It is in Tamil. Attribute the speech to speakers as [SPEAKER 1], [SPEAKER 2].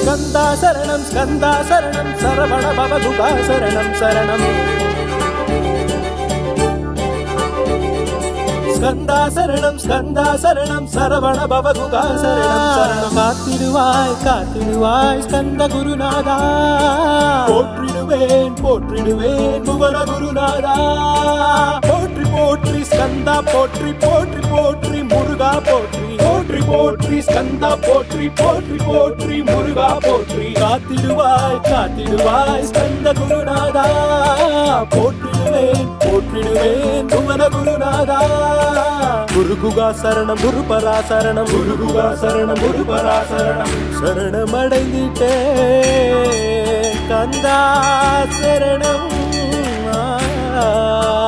[SPEAKER 1] ஸ்கந்தா சரணம் ஸ்கந்தா சரணம் சரவண பவகுகா சரணம் சரணம் ஸ்கந்தா சரணம் சரவண பவகுகா சரணம் சரணம் காத்திடுவாய் காத்திடுவாய் ஸ்கந்த குருநாதா போற்றிடுவேன் போற்றிடுவேன் புவன குருநாதா போற்றி போற்றி ஸ்கந்தா போற்றி போற்றி போற்றி முருகா போற்றி போற்றி போற்றி ஸ்கந்தா போற்றி போற்றி போற்றி முருகா போற்றி காத்திடுவாய் காத்திடுவாய் ஸ்கந்த குருநாதா போற்றிடுவேன் போற்றிடுவேன் புவன குருநாதா குருகுகா சரணம் குருபரா சரணம் குருகுகா சரணம் குருபரா சரணம் சரணமடைந்திட்டே கந்தா சரணம்